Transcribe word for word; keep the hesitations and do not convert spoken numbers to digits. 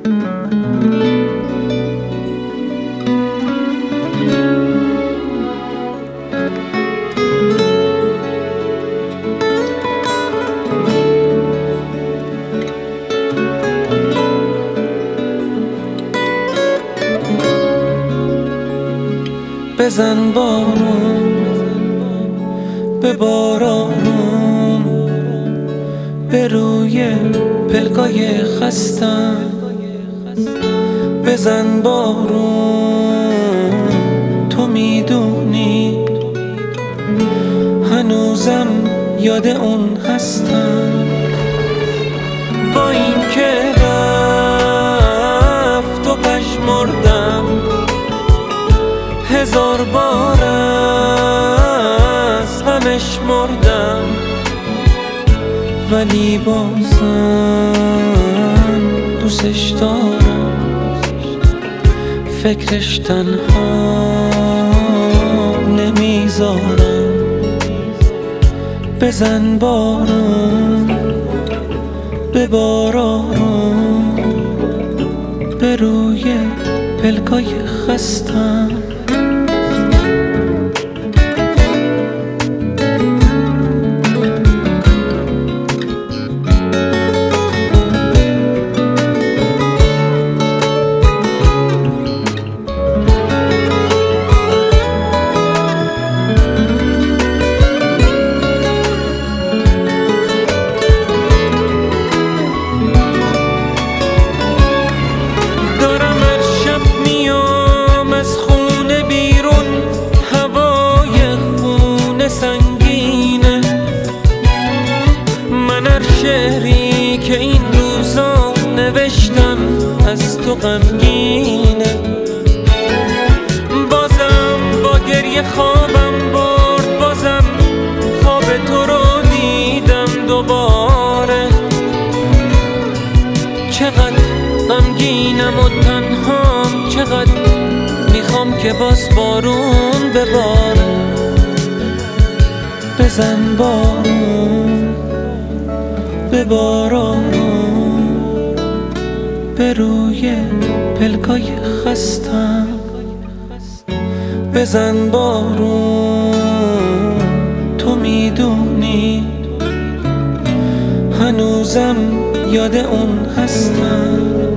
بزن بارون به بارانم، به روی پلکای خستم. بزن بارون، تو میدونی هنوزم یاد اون هستم. با این که رفت و پشمردم، هزار بار از غمش مردم، ولی بازم دوستش دارم. فکرش تنها نمیذارم. بزن بارون به بارانم، به روی پلکای خستم. شعری که این روزا نوشتم از تو غمگینه. بازم با گریه خوابم برد، بازم خواب تو رو دیدم دوباره. چقدر غمگینم و تنهام، چقدر میخوام که باز بارون بباره. بزن بارون به بارانم، به روی پلکای خستم. بزن بارون، تو میدونی هنوزم یاد اون هستم.